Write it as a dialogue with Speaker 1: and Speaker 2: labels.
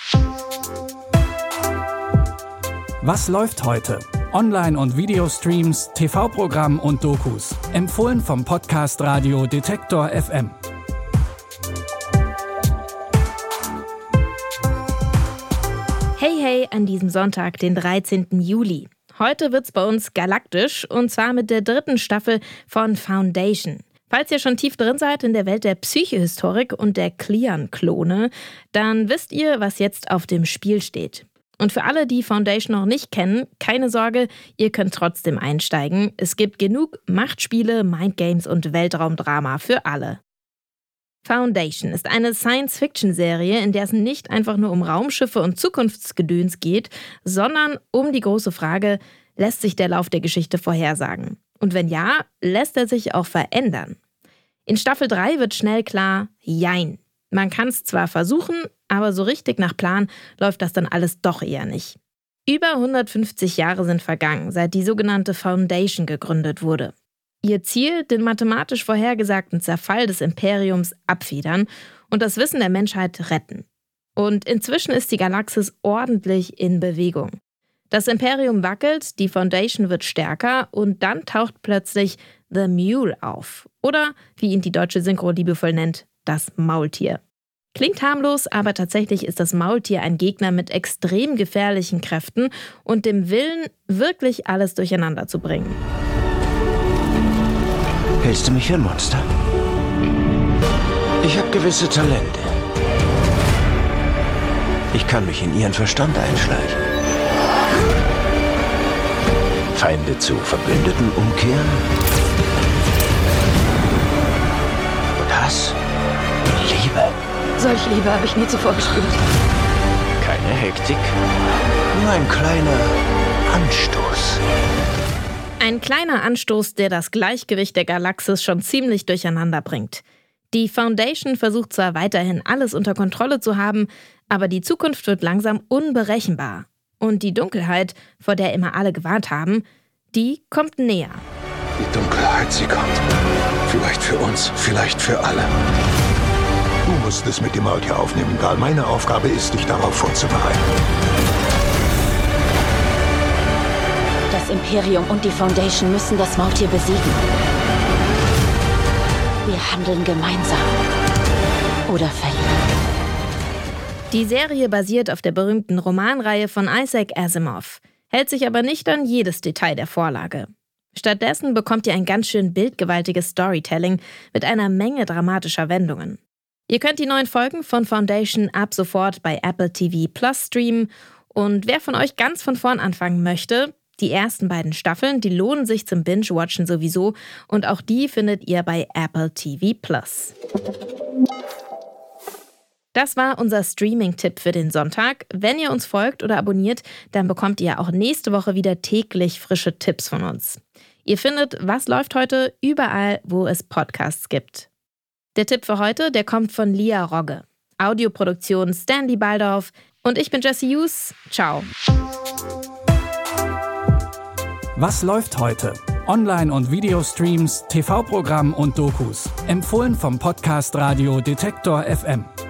Speaker 1: Was läuft heute? Online- und Videostreams, TV-Programm und Dokus. Empfohlen vom Podcast Radio Detektor FM.
Speaker 2: Hey an diesem Sonntag, den 13. Juli. Heute wird's bei uns galaktisch und zwar mit der 3. Staffel von Foundation. Falls ihr schon tief drin seid in der Welt der Psychohistorik und der Cleon-Klone, dann wisst ihr, was jetzt auf dem Spiel steht. Und für alle, die Foundation noch nicht kennen, keine Sorge, ihr könnt trotzdem einsteigen. Es gibt genug Machtspiele, Mindgames und Weltraumdrama für alle. Foundation ist eine Science-Fiction-Serie, in der es nicht einfach nur um Raumschiffe und Zukunftsgedöns geht, sondern um die große Frage, lässt sich der Lauf der Geschichte vorhersagen? Und wenn ja, lässt er sich auch verändern? In Staffel 3 wird schnell klar, jein. Man kann es zwar versuchen, aber so richtig nach Plan läuft das dann alles doch eher nicht. Über 150 Jahre sind vergangen, seit die sogenannte Foundation gegründet wurde. Ihr Ziel, den mathematisch vorhergesagten Zerfall des Imperiums abfedern und das Wissen der Menschheit retten. Und inzwischen ist die Galaxis ordentlich in Bewegung. Das Imperium wackelt, die Foundation wird stärker und dann taucht plötzlich The Mule auf. Oder, wie ihn die deutsche Synchro liebevoll nennt, das Maultier. Klingt harmlos, aber tatsächlich ist das Maultier ein Gegner mit extrem gefährlichen Kräften und dem Willen, wirklich alles durcheinander zu bringen.
Speaker 3: Hältst du mich für ein Monster? Ich habe gewisse Talente. Ich kann mich in ihren Verstand einschleichen. Feinde zu Verbündeten umkehren. Und Hass und Liebe.
Speaker 4: Solch Liebe habe ich nie zuvor gespürt.
Speaker 3: Keine Hektik, nur ein kleiner Anstoß.
Speaker 2: Ein kleiner Anstoß, der das Gleichgewicht der Galaxis schon ziemlich durcheinander bringt. Die Foundation versucht zwar weiterhin alles unter Kontrolle zu haben, aber die Zukunft wird langsam unberechenbar. Und die Dunkelheit, vor der immer alle gewarnt haben, die kommt näher.
Speaker 5: Die Dunkelheit, sie kommt. Vielleicht für uns, vielleicht für alle. Du musst es mit dem Maultier aufnehmen, Karl. Meine Aufgabe ist, dich darauf vorzubereiten.
Speaker 4: Das Imperium und die Foundation müssen das Maultier besiegen. Wir handeln gemeinsam. Oder verlieren.
Speaker 2: Die Serie basiert auf der berühmten Romanreihe von Isaac Asimov, hält sich aber nicht an jedes Detail der Vorlage. Stattdessen bekommt ihr ein ganz schön bildgewaltiges Storytelling mit einer Menge dramatischer Wendungen. Ihr könnt die neuen Folgen von Foundation ab sofort bei Apple TV Plus streamen und wer von euch ganz von vorn anfangen möchte, die ersten beiden Staffeln, die lohnen sich zum Binge-Watchen sowieso und auch die findet ihr bei Apple TV Plus. Das war unser Streaming-Tipp für den Sonntag. Wenn ihr uns folgt oder abonniert, dann bekommt ihr auch nächste Woche wieder täglich frische Tipps von uns. Ihr findet Was läuft heute überall, wo es Podcasts gibt. Der Tipp für heute, der kommt von Lia Rogge. Audioproduktion Stanley Baldorf und ich bin Jessie Hughes. Ciao.
Speaker 1: Was läuft heute? Online- und Videostreams, TV-Programm und Dokus. Empfohlen vom Podcast Radio Detektor FM.